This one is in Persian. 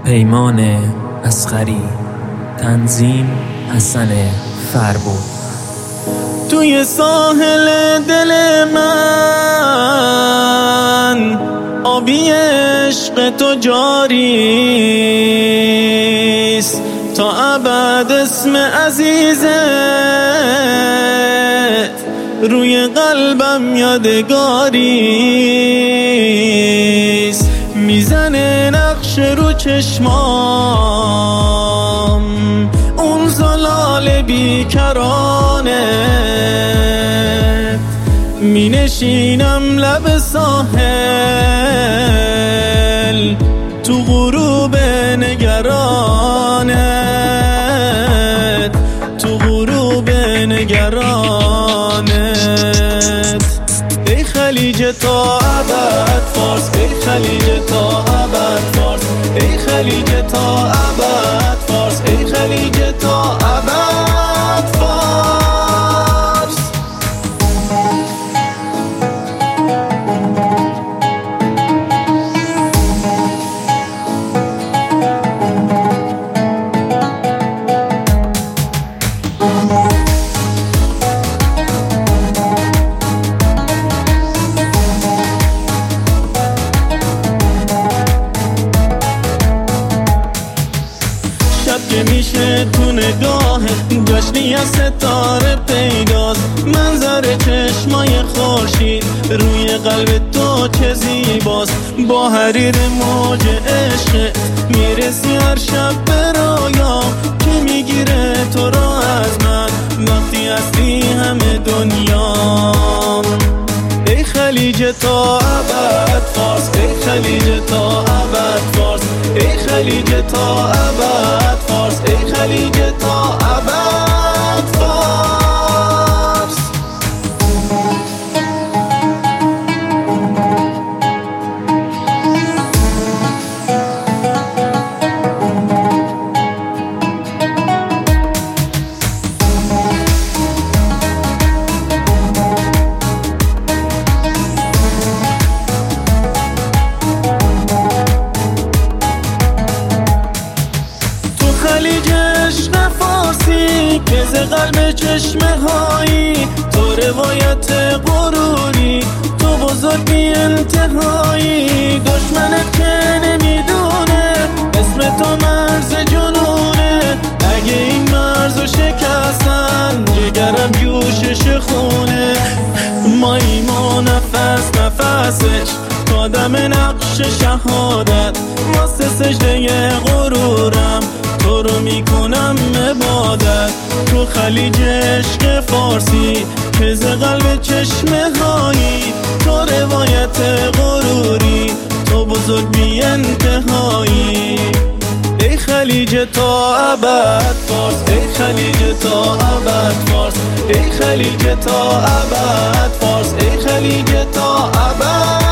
پیمان اصغری، تنظیم حسن فربود. توی ساحل دل من آبی عشق تو جاریست، تا ابد اسم عزیزت روی قلبم یادگاریست. میزنه نقش رو چشمام اون زلال بیکرانه، می نشینم لب ساحل تو غروب نگرانت، تو غروب نگرانت. ای خلیج تا ابد فارس، ای خلیج تا ابد فارس، ای خلیج تا ابد فارس، ای خلیج تا ابد فارس. که میشه تو نگاه جشنی از ستاره پیداست، منظر چشمای خورشید روی قلب تو چه زیباست. با حریر موج عشق میرسی هر شب به رویام، که میگیره تو را از من وقتی هستی همه دنیام. ای خلیج تا ابد فارس، ای خلیج تا ابد فارس، ای خلیج تا ابد فارس، ای خلیج تا ابد فارس. خلیج عشق فارسی که ز قلب چشمه هایی، تو روایت غروری، تو بزرگ بی انتهایی. دشمنت که نمیدونه اسم تو مرز جنونه، اگه این مرزو شکستن جگرم جوشش خونه. ما ایمان نفس نفسش قدم نقش شهادت، واسه سجده غرورم تو رو میکنم عبادت. تو خلیج عشق فارسی که ز قلب چشمه هایی، تو روایت غروری، تو بزرگ بی انتهایی. ای خلیج تا ابد فارس، ای خلیج تا ابد فارس، ای خلیج تا ابد فارس، ای خلیج تا ابد